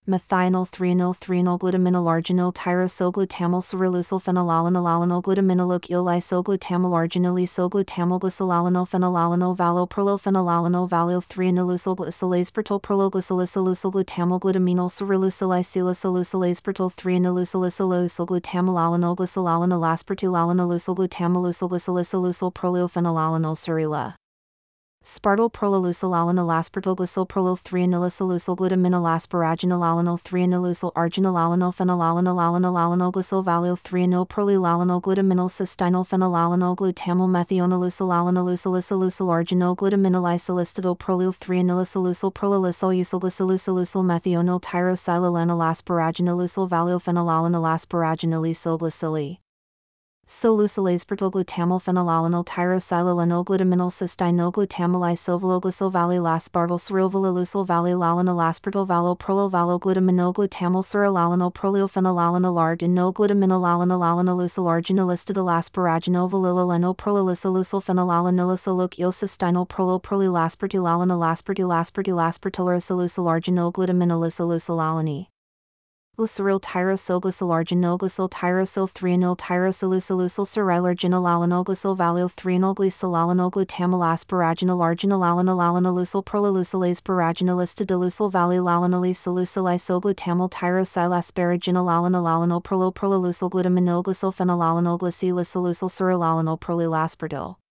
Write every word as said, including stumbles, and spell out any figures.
methionyl threonyl threonyl glutaminyl arginyl tyrosyl glutamyl cerulosyl phenylalanol glutaminylok il isoglutamal arginyl isoglutamal glycolalanol phenylalanol valoprolol phenylalanol valo threonylusyl glycolacepertol prologlycolicylusyl glutamal glutaminyl cerulosyl isolycylusyl threonylusyl glutamal glycolalanol aspartylalanolusyl glutamal glycolicylusyl prolophenylalanol cerula. Spartyl prololusylalanol aspartyl glycyl prolol threonylusyl glutaminyl asparaginolalanol threonylusyl arginylalanol phenylalanol glycyl valo threonyl prolilalanol glutaminyl cystinyl phenylalanol glutamal methionolusylalanolusyl arginyl glutaminyl isolistidol prolil threonylusyl prololisyl glycolusyl methional tyrosylalanol asparaginolusyl valo phenylalanol asparaginylysyl glycili. Solucylaspartyl glutamal phenylalanol tyrosylalanol glutaminyl cystinyl glutamal isovaloglycyl valley laspartyl cerilvalolusyl valley lalanol aspartyl valo prolol valo glutaminyl glutamal cerylalanol proliophenylalanol arginyl glutaminyl alanolalanolusyl arginylistidol asparaginol valilalanol prololisylusyl phenylalanolusyl il cystinyl prolol prolilaspartylalanol aspartylaspartylaspartylarysylusyl arginyl glutaminylysylusyl alani. Glyceryl tyrosyl glycyl arginyl glycyl tyrosyl threonyl tyrosylusylusyl cerylarginylalanol glycyl valo threonyl glycylalanol glutamal asparaginol arginylalanolalanolusyl prololusylasparaginylistidolusyl valilalanolisylusyl isoglutamal tyrosyl asparaginolalanolalanol prolol prololusyl glutaminyl glycyl phenylalanol glycelysylusyl cerylalanol prolilaspartyl.